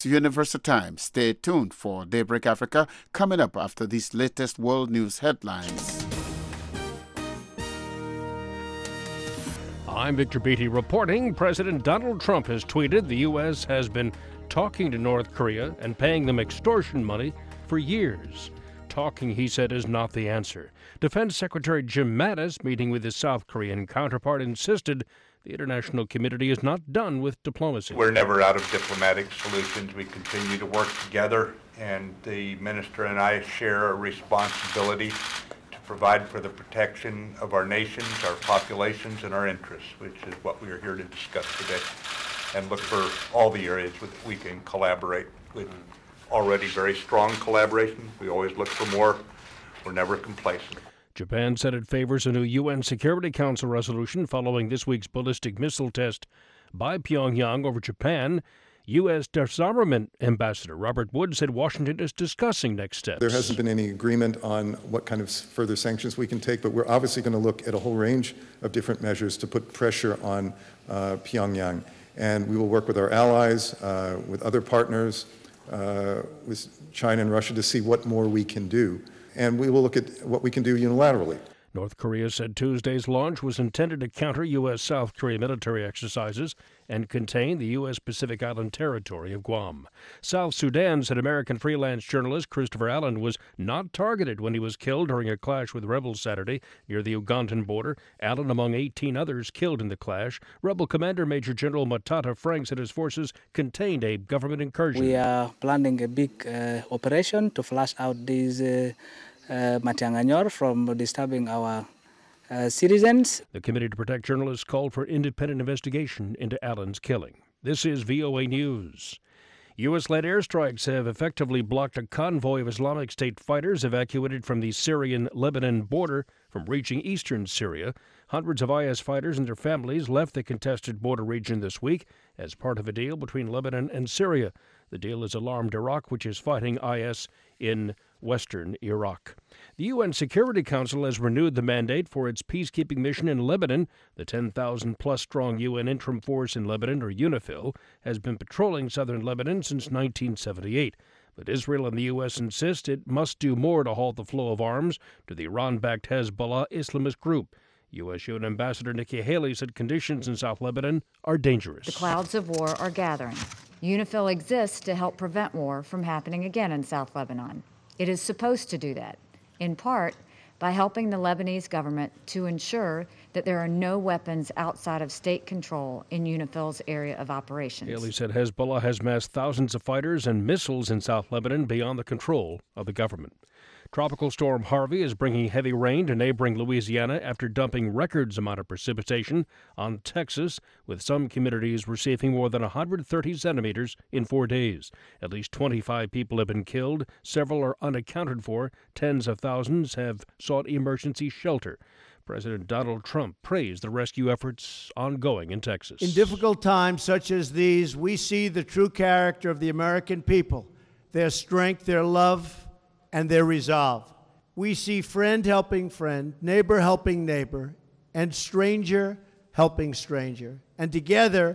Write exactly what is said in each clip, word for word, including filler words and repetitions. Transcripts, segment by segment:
Universal Time. Stay tuned for Daybreak Africa coming up after these latest world news headlines. I'm Victor Beatty reporting. President Donald Trump has tweeted the U S has been talking to North Korea and paying them extortion money for years. Talking, he said, is not the answer. Defense Secretary Jim Mattis, meeting with his South Korean counterpart, insisted the international community is not done with diplomacy. We're never out of diplomatic solutions. We continue to work together, and the minister and I share a responsibility to provide for the protection of our nations, our populations, and our interests, which is what we are here to discuss today, and look for all the areas that we can collaborate with. Already very strong collaboration. We always look for more. We're never complacent. Japan said it favors a new U N Security Council resolution following this week's ballistic missile test by Pyongyang over Japan. U S Disarmament Ambassador Robert Wood said Washington is discussing next steps. There hasn't been any agreement on what kind of further sanctions we can take, but we're obviously going to look at a whole range of different measures to put pressure on uh, Pyongyang. And we will work with our allies, uh, with other partners, uh, with China and Russia to see what more we can do. And we will look at what we can do unilaterally. North Korea said Tuesday's launch was intended to counter U S South Korea military exercises and contain the U S Pacific Island territory of Guam. South Sudan said American freelance journalist Christopher Allen was not targeted when he was killed during a clash with rebels Saturday near the Ugandan border. Allen, among eighteen others killed in the clash. Rebel Commander Major General Matata Frank said his forces contained a government incursion. We are planning a big uh, operation to flush out these uh, Uh, Matianganyor from disturbing our uh, citizens. The Committee to Protect Journalists called for independent investigation into Allen's killing. This is V O A News. U S-led airstrikes have effectively blocked a convoy of Islamic State fighters evacuated from the Syrian-Lebanon border from reaching eastern Syria. Hundreds of I S fighters and their families left the contested border region this week as part of a deal between Lebanon and Syria. The deal has alarmed Iraq, which is fighting I S in western Iraq. The U N Security Council has renewed the mandate for its peacekeeping mission in Lebanon. The ten thousand plus strong U N Interim Force in Lebanon, or UNIFIL, has been patrolling southern Lebanon since nineteen seventy-eight. But Israel and the U S insist it must do more to halt the flow of arms to the Iran-backed Hezbollah Islamist group. U S U N Ambassador Nikki Haley said conditions in South Lebanon are dangerous. The clouds of war are gathering. UNIFIL exists to help prevent war from happening again in South Lebanon. It is supposed to do that, in part by helping the Lebanese government to ensure that there are no weapons outside of state control in UNIFIL's area of operations. Haley said Hezbollah has massed thousands of fighters and missiles in South Lebanon beyond the control of the government. Tropical storm Harvey is bringing heavy rain to neighboring Louisiana after dumping records amount of precipitation on Texas, with some communities receiving more than one hundred thirty centimeters in four days. At least twenty-five people have been killed. Several are unaccounted for. Tens of thousands have sought emergency shelter. President Donald Trump praised the rescue efforts ongoing in Texas. In difficult times such as these, we see the true character of the American people, their strength, their love, and their resolve. We see friend helping friend, neighbor helping neighbor, and stranger helping stranger. And together,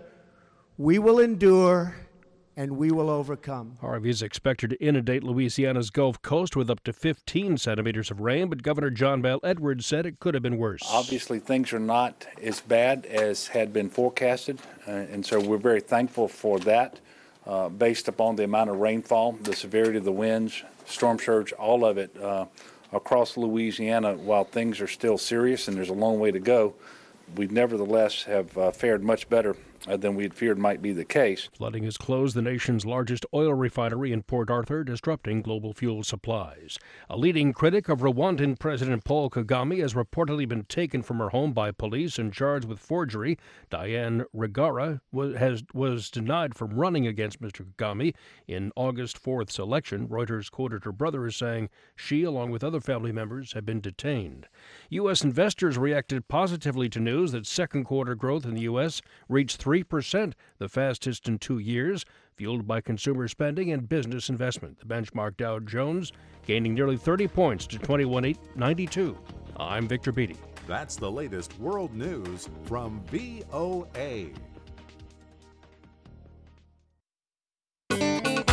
we will endure and we will overcome. Harvey is expected to inundate Louisiana's Gulf Coast with up to fifteen centimeters of rain, but Governor John Bel Edwards said it could have been worse. Obviously, things are not as bad as had been forecasted, uh, and so we're very thankful for that. Uh, based upon the amount of rainfall, the severity of the winds, storm surge, all of it uh, across Louisiana, while things are still serious and there's a long way to go, we nevertheless have uh, fared much better uh, than we had feared might be the case. Flooding has closed the nation's largest oil refinery in Port Arthur, disrupting global fuel supplies. A leading critic of Rwandan President Paul Kagame has reportedly been taken from her home by police and charged with forgery. Diane Rwigara was, has, was denied from running against Mister Kagame in August fourth's election. Reuters quoted her brother as saying she, along with other family members, have been detained. U S investors reacted positively to news that second quarter growth in the U S reached three percent, the fastest in two years, fueled by consumer spending and business investment. The benchmark Dow Jones gaining nearly thirty points to twenty-one thousand eight hundred ninety-two. I'm Victor Beatty. That's the latest world news from V O A.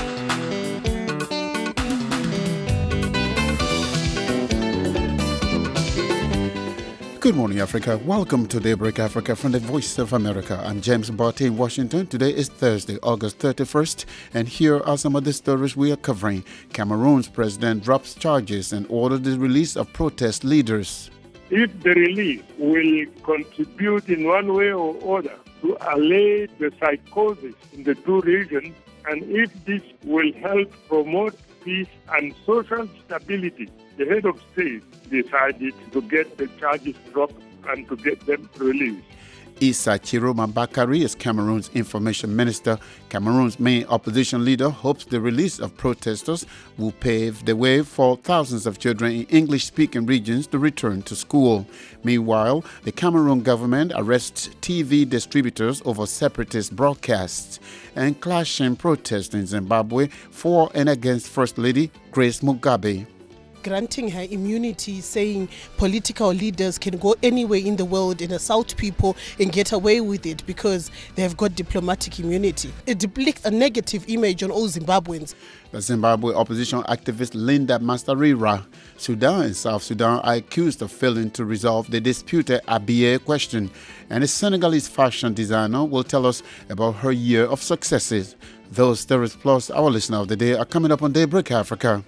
Good morning, Africa. Welcome to Daybreak Africa from the Voice of America. I'm James Barty in Washington. Today is Thursday, August thirty-first, and here are some of the stories we are covering. Cameroon's president drops charges and orders the release of protest leaders. If the release will contribute in one way or other to allay the psychosis in the two regions, and if this will help promote peace and social stability, the head of state decided to get the charges dropped and to get them released. Issa Chiroma Bakari is Cameroon's information minister. Cameroon's main opposition leader hopes the release of protesters will pave the way for thousands of children in English-speaking regions to return to school. Meanwhile, the Cameroon government arrests T V distributors over separatist broadcasts. And clashing protests in Zimbabwe for and against First Lady Grace Mugabe. Granting her immunity, saying political leaders can go anywhere in the world and assault people and get away with it because they have got diplomatic immunity. It depicts a negative image on all Zimbabweans. The Zimbabwe opposition activist Linda Mastarira. Sudan and South Sudan are accused of failing to resolve the disputed Abyei question. And a Senegalese fashion designer will tell us about her year of successes. Those stories plus our listener of the day are coming up on Daybreak Africa.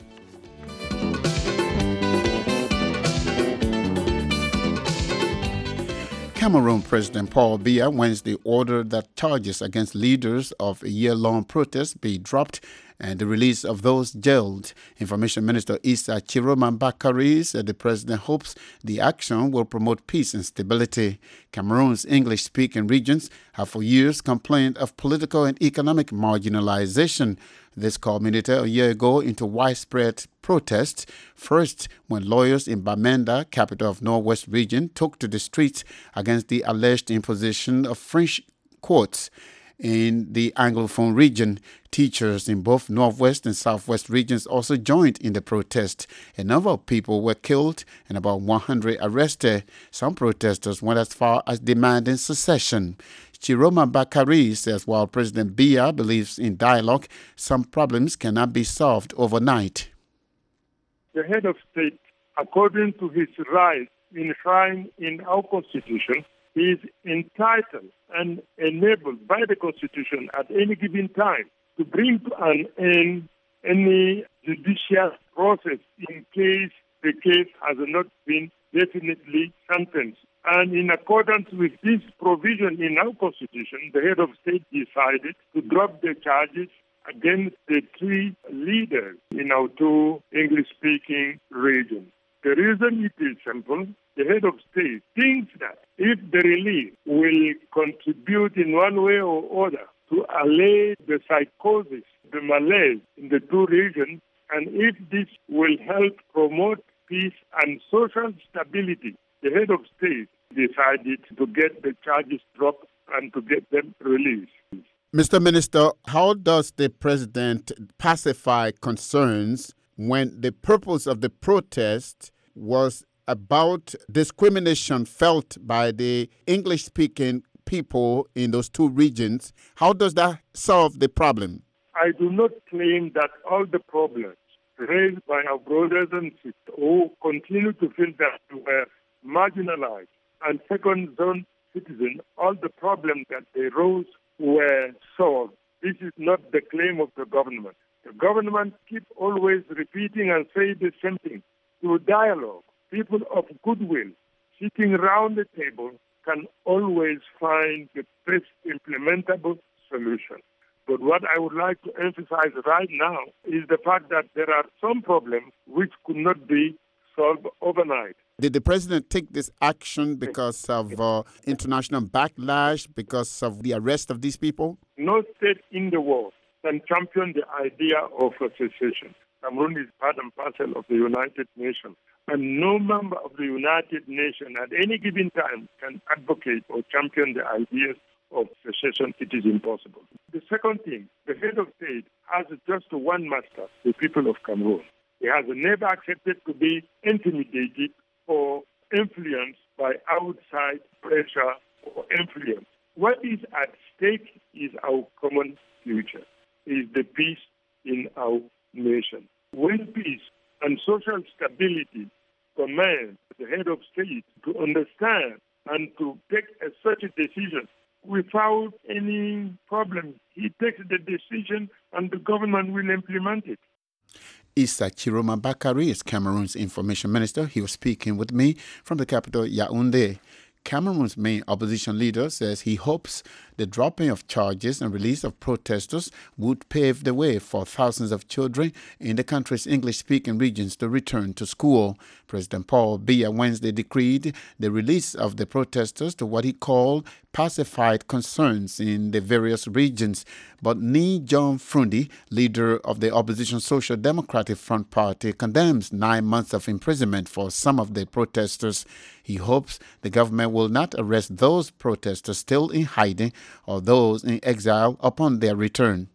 Cameroon President Paul Biya Wednesday ordered that charges against leaders of a year-long protest be dropped and the release of those jailed. Information Minister Issa Chiroma Bakari said the president hopes the action will promote peace and stability. Cameroon's English-speaking regions have for years complained of political and economic marginalization. This culminated a year ago into widespread protests, first when lawyers in Bamenda, capital of Northwest region, took to the streets against the alleged imposition of French courts in the Anglophone region. Teachers in both Northwest and Southwest regions also joined in the protest. A number of people were killed and about one hundred arrested. Some protesters went as far as demanding secession. Chiroma Bakari says while President Biya believes in dialogue, some problems cannot be solved overnight. The head of state, according to his rights enshrined in our Constitution, is entitled and enabled by the Constitution at any given time to bring to an end any judicial process in case the case has not been definitely sentenced. And in accordance with this provision in our Constitution, the head of state decided to drop the charges against the three leaders in our two English-speaking regions. The reason it is simple. The head of state thinks that if the relief will contribute in one way or other to allay the psychosis, the malaise in the two regions, and if this will help promote peace and social stability, the head of state decided to get the charges dropped and to get them released. Mister Minister, how does the president pacify concerns when the purpose of the protest was about discrimination felt by the English-speaking people in those two regions? How does that solve the problem? I do not claim that all the problems raised by our brothers and sisters who continue to feel that they were marginalized and second-zone citizens, all the problems that they rose were solved. This is not the claim of the government. The government keeps always repeating and saying the same thing. Through dialogue, people of goodwill sitting around the table can always find the best implementable solution. But what I would like to emphasize right now is the fact that there are some problems which could not be solved overnight. Did the president take this action because of uh, international backlash, because of the arrest of these people? No state in the world can champion the idea of a secession. Cameroon is part and parcel of the United Nations, and no member of the United Nations at any given time can advocate or champion the ideas of secession. It is impossible. The second thing, the head of state has just one master, the people of Cameroon. He has never accepted to be intimidated or influenced by outside pressure or influence. What is at stake is our common future, is the peace in our nation. When peace and social stability command the head of state to understand and to take a such a decision without any problem. He takes the decision and the government will implement it. Issa Chiroma Bakari is Cameroon's information minister. He was speaking with me from the capital, Yaoundé. Cameroon's main opposition leader says he hopes the dropping of charges and release of protesters would pave the way for thousands of children in the country's English-speaking regions to return to school. President Paul Biya Wednesday decreed the release of the protesters to what he called pacified concerns in the various regions. But Ni John Frundi, leader of the opposition Social Democratic Front Party, condemns nine months of imprisonment for some of the protesters. He hopes the government will not arrest those protesters still in hiding or those in exile upon their return.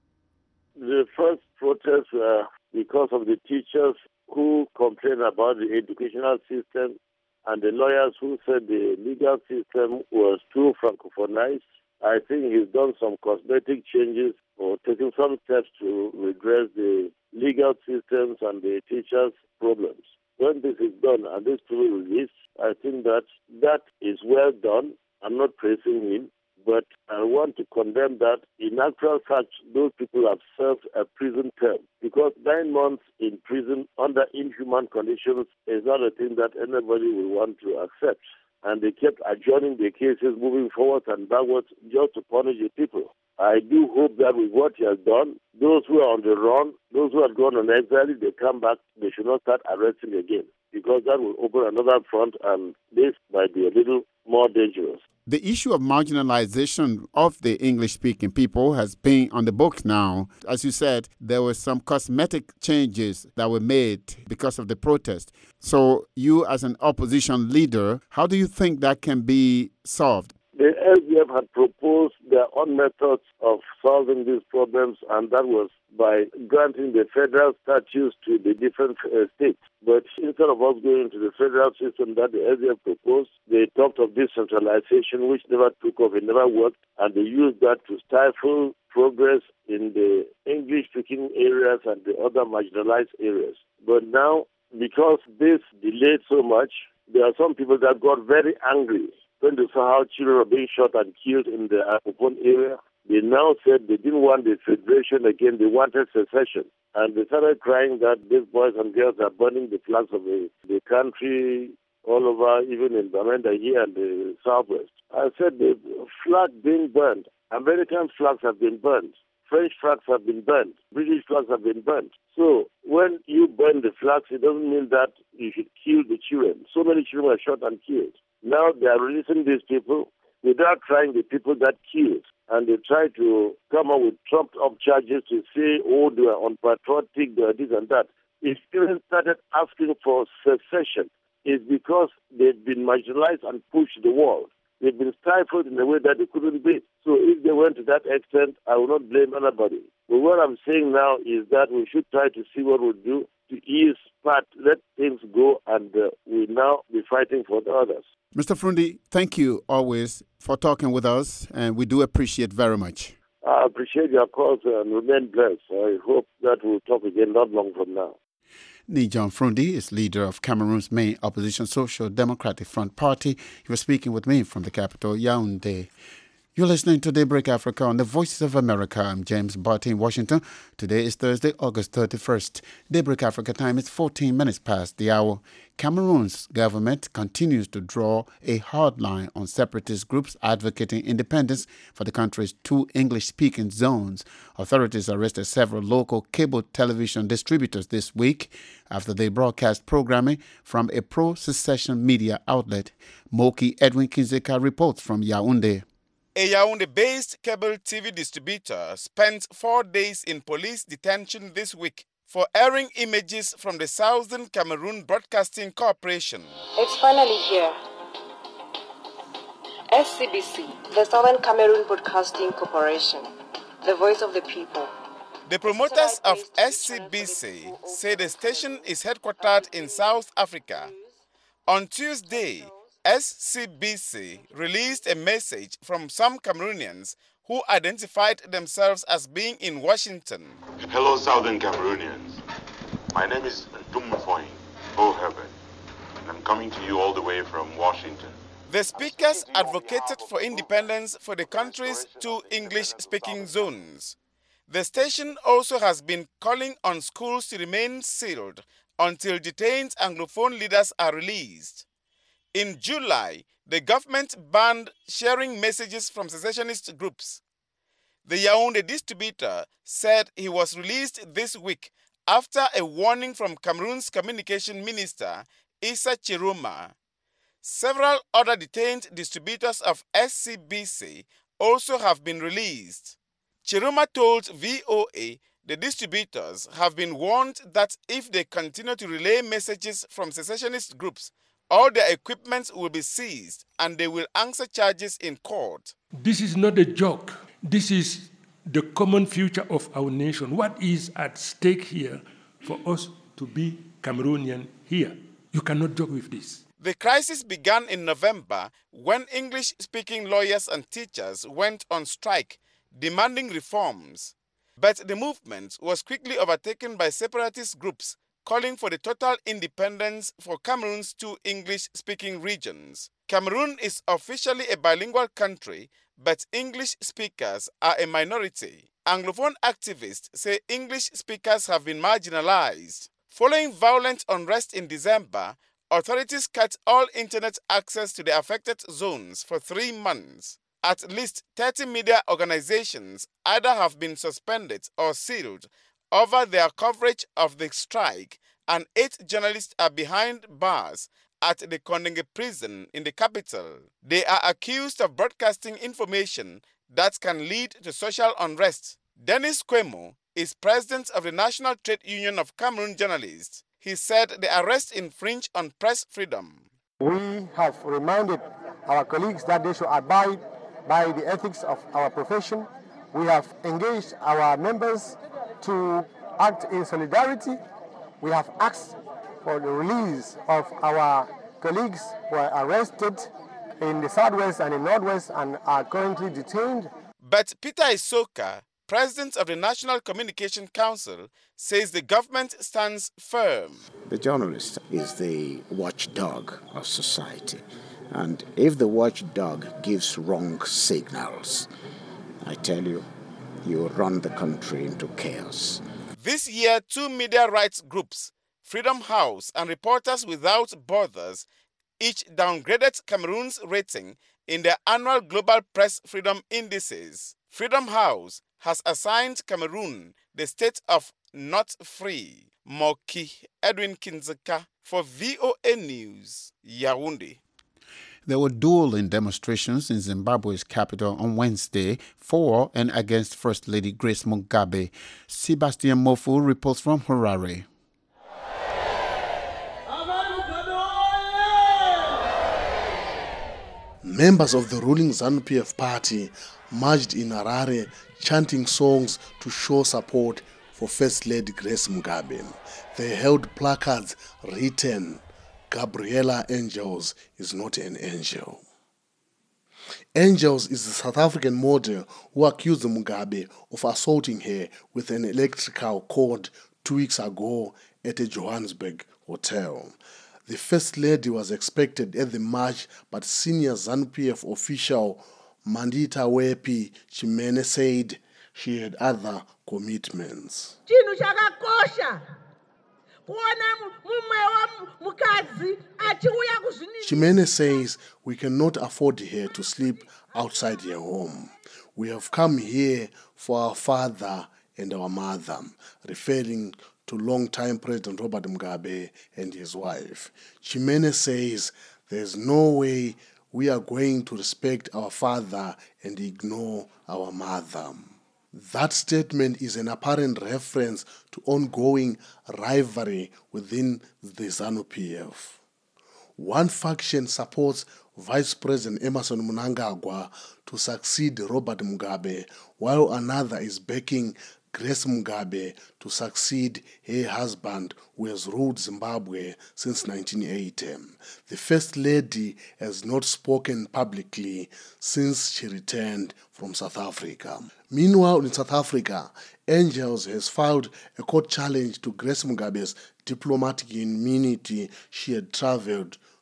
The first protests were because of the teachers who complained about the educational system and the lawyers who said the legal system was too francophonized. I think he's done some cosmetic changes or taken some steps to redress the legal systems and the teachers' problems. When this is done and this to be released, I think that that is well done. I'm not praising him, but I want to condemn that in actual fact, those people have served a prison term because nine months in prison under inhuman conditions is not a thing that anybody will want to accept. And they kept adjourning the cases, moving forward and backwards just to punish the people. I do hope that with what he has done, those who are on the run, those who have gone on exile, they come back, they should not start arresting again because that will open another front and this might be a little more dangerous. The issue of marginalization of the English-speaking people has been on the books now. As you said, there were some cosmetic changes that were made because of the protest. So you as an opposition leader, how do you think that can be solved? The L D F had proposed their own methods of solving these problems, and that was by granting the federal statutes to the different uh, states. But instead of us going to the federal system that the L D F proposed, they talked of decentralization, which never took off, it never worked, and they used that to stifle progress in the English-speaking areas and the other marginalized areas. But now, because this delayed so much, there are some people that got very angry when they saw how children were being shot and killed in the Akopon area. They now said they didn't want the federation again, they wanted secession. And they started crying that these boys and girls are burning the flags of the, the country all over, even in Bamenda here and the southwest. I said the flag being burned, American flags have been burned, French flags have been burned, British flags have been burned. So when you burn the flags, it doesn't mean that you should kill the children. So many children were shot and killed. Now they are releasing these people without trying the people that killed. And they try to come up with trumped-up charges to say, oh, they are unpatriotic, they are this and that. If students started asking for secession, it's because they've been marginalized and pushed to the wall. They've been stifled in a way that they couldn't be. So if they went to that extent, I will not blame anybody. But what I'm saying now is that we should try to see what we'll do to ease part, let things go, and uh, we now be fighting for the others. Mister Frundi, thank you always for talking with us, and we do appreciate very much. I appreciate your calls and remain blessed. I hope that we'll talk again not long from now. Ni John Frundi is leader of Cameroon's main opposition Social Democratic Front Party. He was speaking with me from the capital, Yaoundé. You're listening to Daybreak Africa on the Voices of America. I'm James Barty in Washington. Today is Thursday, August thirty-first. Daybreak Africa time is fourteen minutes past the hour. Cameroon's government continues to draw a hard line on separatist groups advocating independence for the country's two English-speaking zones. Authorities arrested several local cable television distributors this week after they broadcast programming from a pro-secession media outlet. Moki Edwin Kinzeka reports from Yaoundé. A Yaoundé-based cable T V distributor spent four days in police detention this week for airing images from the Southern Cameroon Broadcasting Corporation. It's finally here. S C B C, the Southern Cameroon Broadcasting Corporation, the voice of the people. The promoters of S C B C say the station is headquartered in South Africa. On Tuesday, S C B C released a message from some Cameroonians who identified themselves as being in Washington. Hello, Southern Cameroonians. My name is Ndumufoy O'Herbert. coming to you all the way from Washington. The speakers advocated for independence for the country's two English-speaking zones. The station also has been calling on schools to remain sealed until detained Anglophone leaders are released. In July, the government banned sharing messages from secessionist groups. The Yaoundé distributor said he was released this week after a warning from Cameroon's communication minister, Issa Chiroma. Several other detained distributors of S C B C also have been released. Chiroma told V O A the distributors have been warned that if they continue to relay messages from secessionist groups, all their equipment will be seized and they will answer charges in court. This is not a joke. This is the common future of our nation. What is at stake here for us to be Cameroonian here? You cannot joke with this. The crisis began in November when English-speaking lawyers and teachers went on strike, demanding reforms. But the movement was quickly overtaken by separatist groups calling for the total independence for Cameroon's two English-speaking regions. Cameroon is officially a bilingual country, but English speakers are a minority. Anglophone activists say English speakers have been marginalized. Following violent unrest in December, authorities cut all internet access to the affected zones for three months. At least thirty media organizations either have been suspended or sealed over their coverage of the strike, and eight journalists are behind bars at the Kondenge prison in the capital. They are accused of broadcasting information that can lead to social unrest. Dennis Kwemo is president of the National Trade Union of Cameroon Journalists. He said the arrest infringed on press freedom. We have reminded our colleagues that they should abide by the ethics of our profession. We have engaged our members to act in solidarity. We have asked for the release of our colleagues who are arrested in the southwest and in northwest and are currently detained. But Peter Isoka, president of the National Communication Council, says the government stands firm. The journalist is the watchdog of society. And if the watchdog gives wrong signals, I tell you, you run the country into chaos. This year, two media rights groups, Freedom House and Reporters Without Borders, each downgraded Cameroon's rating in their annual Global Press Freedom Indices. Freedom House has assigned Cameroon the state of not free. Moki Edwin Kinzeka for V O A News, Yaoundé. There were dueling demonstrations in Zimbabwe's capital on Wednesday for and against First Lady Grace Mugabe. Sebastian Mofu reports from Harare. Members of the ruling ZANU-P F party marched in Harare chanting songs to show support for First Lady Grace Mugabe. They held placards written, "Gabriela Angels is not an angel." Angels is the South African model who accused Mugabe of assaulting her with an electrical cord two weeks ago at a Johannesburg hotel. The First Lady was expected at the march, but senior ZANU-P F official Mandita Wepi Chimene said she had other commitments. Chimene says we cannot afford her to sleep outside her home. We have come here for our father and our mother, referring to long-time President Robert Mugabe and his wife. Chimene says there's no way we are going to respect our father and ignore our mother. That statement is an apparent reference to ongoing rivalry within the ZANU-P F. One faction supports Vice President Emmerson Mnangagwa to succeed Robert Mugabe, while another is backing Grace Mugabe to succeed her husband, who has ruled Zimbabwe since nineteen eighty. The First Lady has not spoken publicly since she returned from South Africa. Meanwhile, in South Africa, Angels has filed a court challenge to Grace Mugabe's diplomatic immunity she had traveled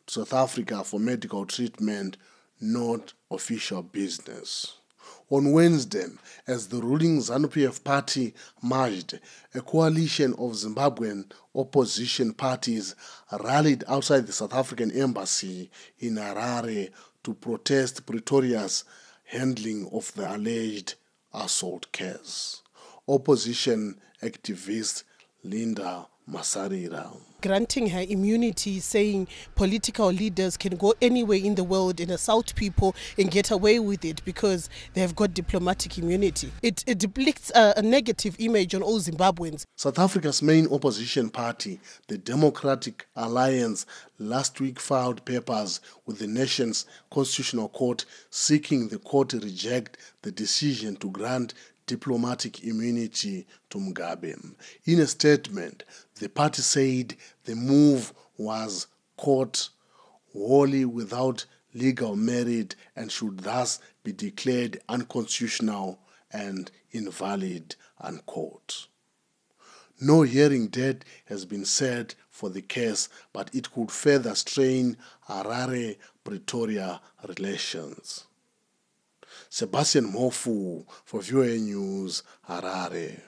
to South Africa for medical treatment, not official business. On Wednesday, as the ruling ZANU-P F party merged, a coalition of Zimbabwean opposition parties rallied outside the South African embassy in Harare to protest Pretoria's handling of the alleged assault case. Opposition activist Linda Masarira. Granting her immunity, saying political leaders can go anywhere in the world and assault people and get away with it because they have got diplomatic immunity. It, it depicts a, a negative image on all Zimbabweans. South Africa's main opposition party, the Democratic Alliance, last week filed papers with the nation's constitutional court seeking the court to reject the decision to grant diplomatic immunity to Mugabe. In a statement, the party said the move was, quote, wholly without legal merit and should thus be declared unconstitutional and invalid, unquote. No hearing date has been set for the case, but it could further strain Harare-Pretoria relations. Sebastian Mofu for V O A News, Harare.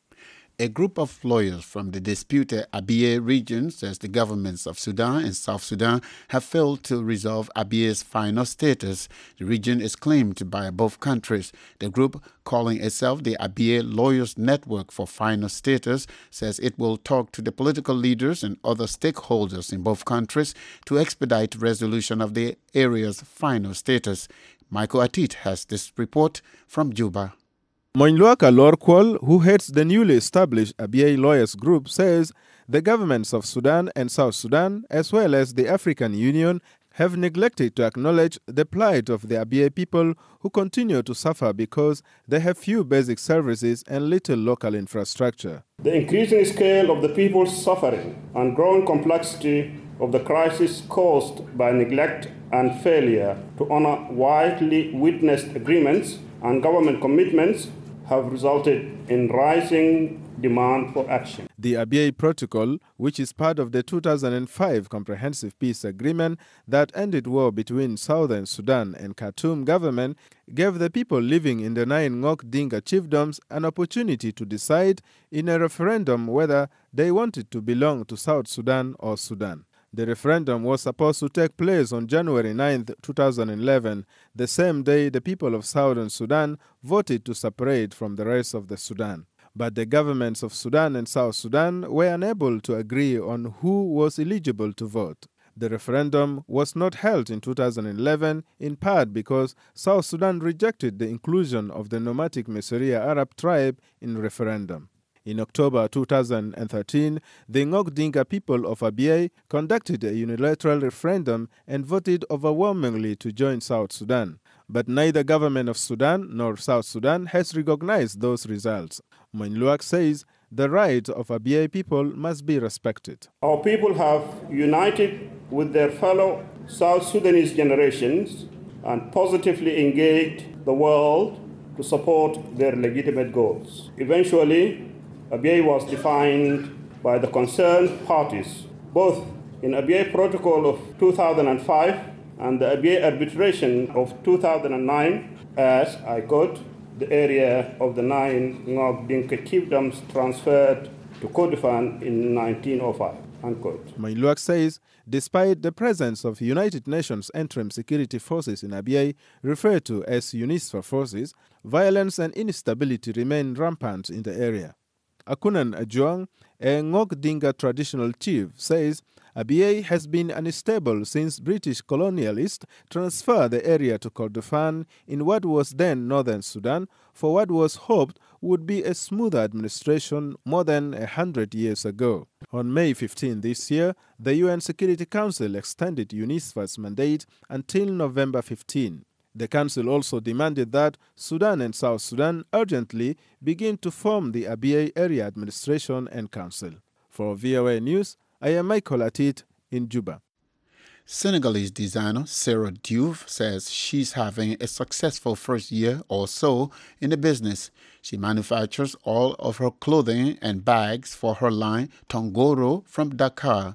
A group of lawyers from the disputed Abyei region says the governments of Sudan and South Sudan have failed to resolve Abyei's final status. The region is claimed by both countries. The group, calling itself the Abyei Lawyers Network for Final Status, says it will talk to the political leaders and other stakeholders in both countries to expedite resolution of the area's final status. Michael Atit has this report from Juba. Moinluaka Lorkwal, who heads the newly established Abyei Lawyers Group, says the governments of Sudan and South Sudan, as well as the African Union, have neglected to acknowledge the plight of the Abyei people who continue to suffer because they have few basic services and little local infrastructure. The increasing scale of the people's suffering and growing complexity of the crisis caused by neglect and failure to honor widely witnessed agreements and government commitments have resulted in rising demand for action. The Abyei Protocol, which is part of the two thousand five Comprehensive Peace Agreement that ended war between Southern Sudan and Khartoum government, gave the people living in the nine Ngok Dinka chiefdoms an opportunity to decide in a referendum whether they wanted to belong to South Sudan or Sudan. The referendum was supposed to take place on January ninth, two thousand eleven, the same day the people of Southern Sudan voted to separate from the rest of the Sudan. But the governments of Sudan and South Sudan were unable to agree on who was eligible to vote. The referendum was not held in two thousand eleven, in part because South Sudan rejected the inclusion of the nomadic Messeria Arab tribe in referendum. In October two thousand thirteen, the Ngok Dinka people of Abyei conducted a unilateral referendum and voted overwhelmingly to join South Sudan. But neither government of Sudan nor South Sudan has recognized those results. Moinluak says the rights of Abyei people must be respected. Our people have united with their fellow South Sudanese generations and positively engaged the world to support their legitimate goals. Eventually, Abyei was defined by the concerned parties, both in Abyei Protocol of two thousand five and the Abyei Arbitration of two thousand nine as, I quote, the area of the nine Ngok Dinka chiefdoms transferred to Kordofan in nineteen oh five, unquote. Moinluak says, despite the presence of United Nations interim security forces in Abyei, referred to as UNISFA forces, violence and instability remain rampant in the area. Akunan Ajuang, a Ngok Dinka traditional chief, says Abyei has been unstable since British colonialists transferred the area to Kordofan in what was then northern Sudan for what was hoped would be a smoother administration more than a hundred years ago. On May fifteenth this year, the U N Security Council extended UNISFA's mandate until November fifteenth. The Council also demanded that Sudan and South Sudan urgently begin to form the Abyei Area Administration and Council. For V O A News, I am Michael Atit in Juba. Senegalese designer Sarah Diouf says she's having a successful first year or so in the business. She manufactures all of her clothing and bags for her line Tongoro from Dakar.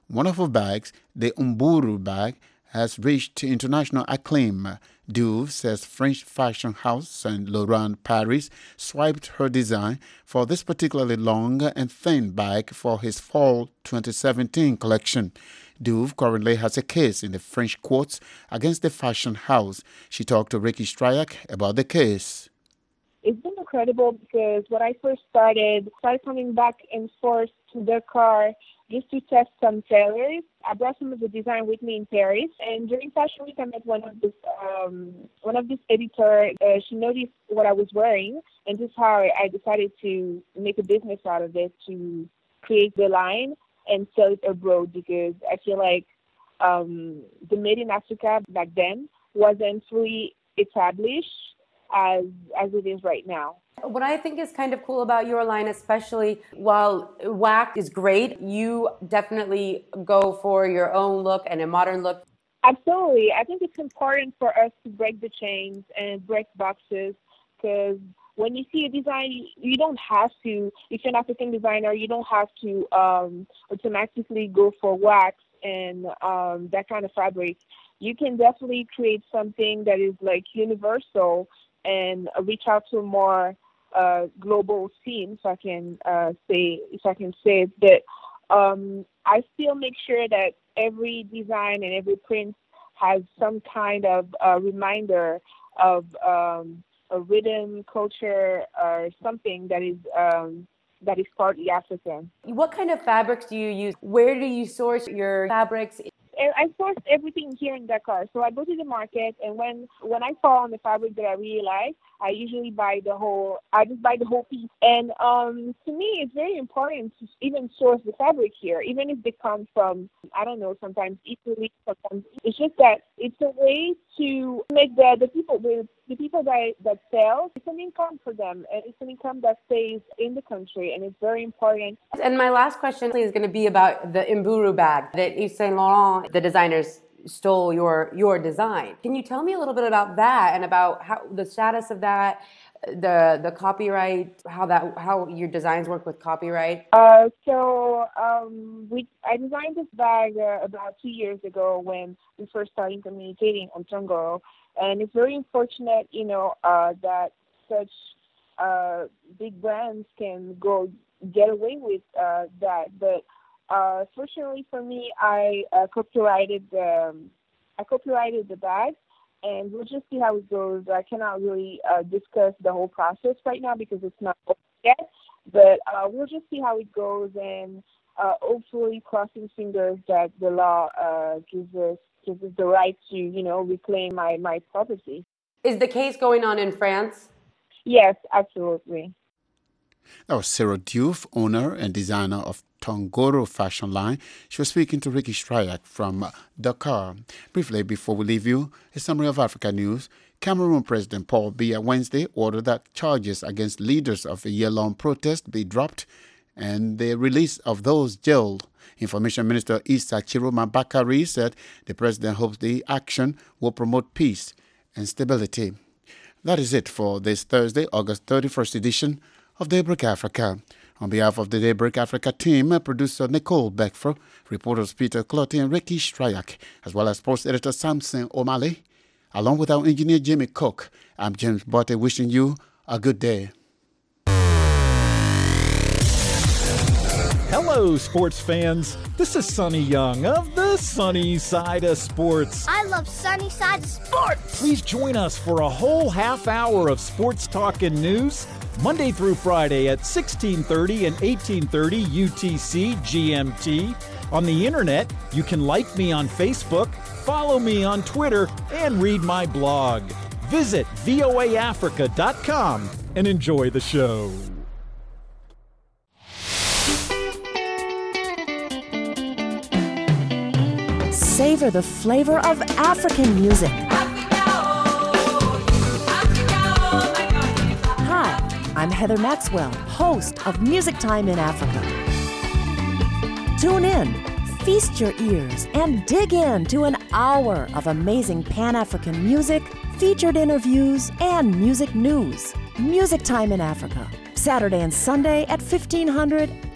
One of her bags, the Umburu bag, has reached international acclaim. Douve says French fashion house Saint Laurent Paris swiped her design for this particularly long and thin bag for his fall twenty seventeen collection. Douve currently has a case in the French courts against the fashion house. She talked to Ricky Stryak about the case. It's been incredible because when I first started, started coming back and forth to Dakar just to test some tailors. I brought some of the design with me in Paris, and during Fashion Week, I met one of this um, one of this editor. Uh, she noticed what I was wearing, and this is how I decided to make a business out of it, to create the line and sell it abroad, because I feel like um, the Made in Africa back then wasn't fully established as as it is right now. What I think is kind of cool about your line, especially while W A C is great, you definitely go for your own look and a modern look. Absolutely. I think it's important for us to break the chains and break boxes, because when you see a design, you, you don't have to, if you're an African designer, you don't have to um, automatically go for wax and um, that kind of fabric. You can definitely create something that is like universal and reach out to more uh, global scene, if I can uh, say, if I can say it. But um, I still make sure that every design and every print has some kind of uh, reminder of um, a rhythm, culture, or something that is um, that is partly African. What kind of fabrics do you use? Where do you source your fabrics? I source everything here in Dakar. So I go to the market, and when when I fall on the fabric that I really like, I usually buy the whole, I just buy the whole piece. And um, to me, it's very important to even source the fabric here, even if they come from, I don't know, sometimes Italy, sometimes. It's just that it's a way to make the, the people, the, the people that, that sell, it's an income for them, and it's an income that stays in the country, and it's very important. And my last question is going to be about the Umburu bag that Yves Saint Laurent, the designers, stole your your design. Can you tell me a little bit about that and about how the status of that, the the copyright, how that how your designs work with copyright? Uh, so um, we I designed this bag uh, about two years ago when we first started communicating on Tongoro, and it's very unfortunate, you know, uh, that such uh, big brands can go get away with uh, that, but. Uh, fortunately for me, I uh, copyrighted the um, I copyrighted the bag, and we'll just see how it goes. I cannot really uh, discuss the whole process right now because it's not open yet, but uh, we'll just see how it goes, and uh, hopefully, crossing fingers that the law uh, gives us gives us the right to, you know, reclaim my, my property. Is the case going on in France? Yes, absolutely. That was Sarah Douve, owner and designer of Tongoro fashion line. She was speaking to Ricky Stryak from Dakar. Briefly, before we leave you, a summary of Africa news. Cameroon President Paul Biya Wednesday ordered that charges against leaders of a year-long protest be dropped and the release of those jailed. Information Minister Issa Chiroma Bakari said the president hopes the action will promote peace and stability. That is it for this Thursday, August thirty-first edition of Daybreak Africa. On behalf of the Daybreak Africa team, producer Nicole Beckford, reporters Peter Clotty and Ricky Stryak, as well as sports editor Samson O'Malley, along with our engineer Jimmy Cook, I'm James Botte wishing you a good day. Hello, sports fans. This is Sonny Young of the Sunny Side of Sports. I love Sunny Side of Sports. Please join us for a whole half hour of sports talk and news, Monday through Friday at sixteen thirty and eighteen thirty U T C G M T. On the internet, you can like me on Facebook, follow me on Twitter, and read my blog. Visit V O A Africa dot com and enjoy the show. Savor the flavor of African music. Hi, I'm Heather Maxwell, host of Music Time in Africa. Tune in, feast your ears, and dig into an hour of amazing Pan-African music, featured interviews, and music news. Music Time in Africa, Saturday and Sunday at fifteen hundred